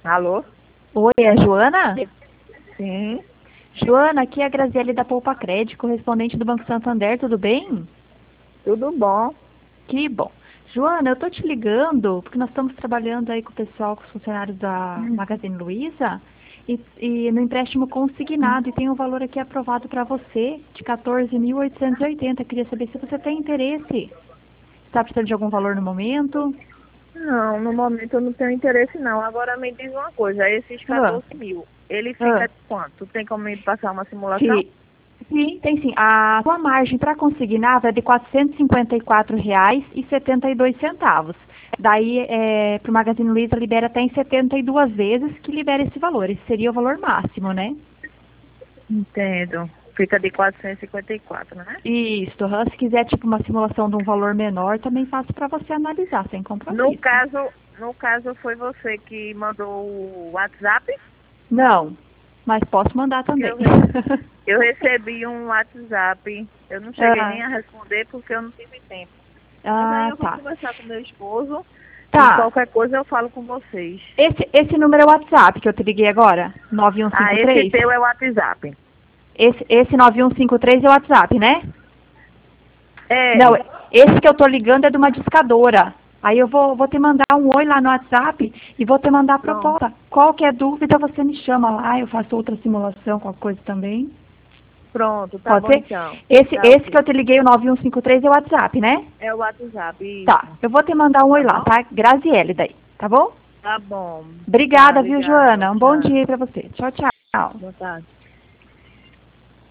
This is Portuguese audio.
Alô? Oi, é a Joana? Sim, Joana, aqui é a Graziele da Poupa Crédito, correspondente do Banco Santander, tudo bem? tudo bom? Que bom. Joana, eu tô te ligando porque nós estamos trabalhando aí com o pessoal, com os funcionários da Magazine Luiza e no empréstimo consignado e tem um valor aqui aprovado para você de 14.880. Queria saber se você tem interesse. Está precisando de algum valor no momento? Não, no momento eu não tenho interesse não. Agora me diz uma coisa, esses Ah, 14 mil, ele ah. fica de quanto? Tem como me passar uma simulação? Sim, sim, tem sim. A sua margem para consignado é de R$ 454,72. Daí, para o Magazine Luiza, libera até em 72 vezes que libera esse valor. Esse seria o valor máximo, né? Entendo. Fica de 454, né? Isso. Se quiser, tipo, uma simulação de um valor menor, também faço para você analisar, sem No compromisso. caso, no caso foi você que mandou o WhatsApp? Não, mas posso mandar Porque também. eu recebi um WhatsApp. Eu não cheguei Ah, nem a responder porque eu não tive tempo. Mas aí eu vou tá. conversar com meu esposo e Tá. qualquer coisa eu falo com vocês. Esse número é o WhatsApp que eu te liguei agora? Ah, esse 9153? teu é o WhatsApp. Esse 9153 é o WhatsApp, né? É, Não, esse que eu tô ligando é de uma discadora. Aí eu vou te mandar um oi lá no WhatsApp e vou te mandar a pronto. proposta. Qualquer dúvida você me chama lá, eu faço outra simulação, qualquer coisa também. Pronto, tá Pode bom ser? então. Tá Esse que eu ok. te liguei, o 9153, é o WhatsApp, né? É o WhatsApp, Tá, isso. eu vou te mandar um oi Tá lá, bom? tá? Graziele daí, tá bom? Tá bom. Tá, Obrigada, viu, obrigada. Joana? Um bom Tchau. dia aí pra você. Tchau, tchau. Boa tarde.